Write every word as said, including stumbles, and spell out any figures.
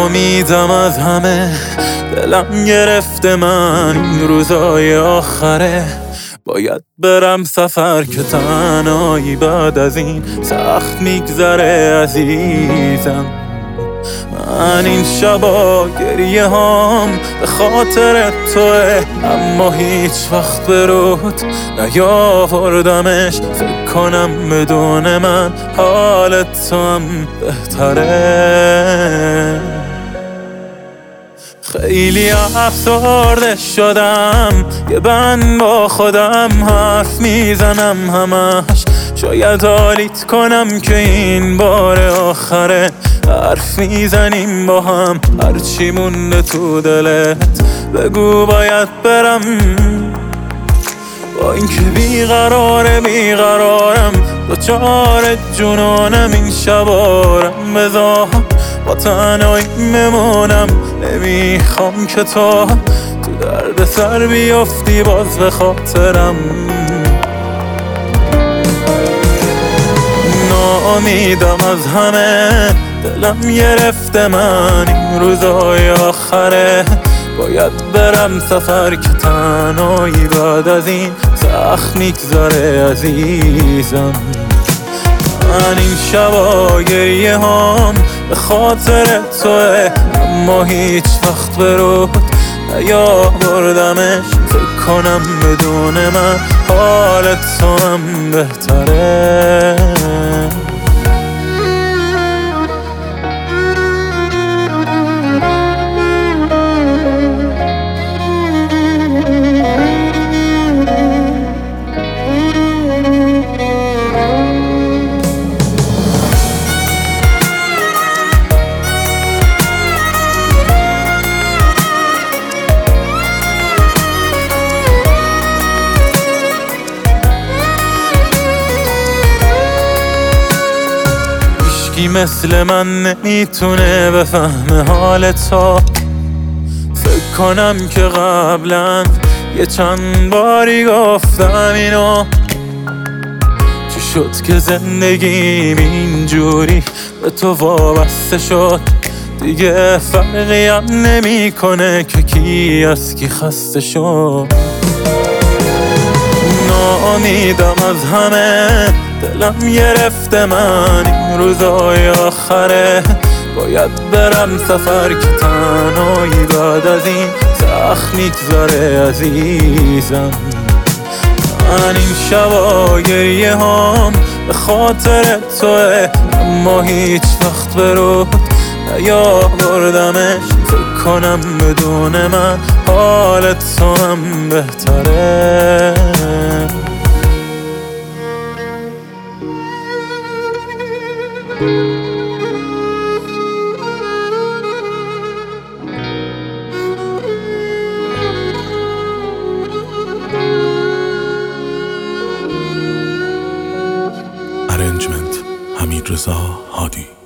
ناامیدم از همه، دلم گرفته من این روزای آخره. باید برم سفر که تنهایی بعد از این سخت میگذره عزیزم. من این شبا گریه هام به خاطر توه، اما هیچ وقت به رود نیاوردمش. فکر کنم بدون من حالت تو هم بهتره. خیلی افسرده شدم، یه بند با خودم حرف میزنم همش. شاید حالیت کنم که این بار آخره، حرف میزنیم با هم هرچی مونده تو دلت. بگو باید برم، با اینکه بیقراره بیقرارم، دوچار جنونم این شبارم. بذار با تنهایی بمونم، نمیخوام که تو تو درد سر بیافتی باز به خاطرم. ناامیدم از همه، دلم گرفته من این روزای آخره. باید برم سفر که تنهایی بعد از این سخت میگذره عزیزم. من این شبا گریه هام به خاطر توه، اما هیچ وقت به رود نیاوردمش. فکر کنم بدون من حالت تو هم بهتره. هیچکی مثل من نمیتونه بفهمه حال تو. فکر کنم که قبلا یه چند باری گفتم اینو. چی شد که زندگیم اینجوری به تو وابسته شد؟ دیگه فرقی هم نمی کنه که کی از کی خسته شد. ناامیدم از همه، دلم گرفته من این روزای آخره. باید برم سفر که تنهایی بعد از این سخت میگذره عزیزم. من این شبا گریه هام به خاطر توه، اما هیچ وقت به رود نیاوردمش. فکر کنم بدون من حالت تو هم بهتره. Arrangement حمیدرضا هادی.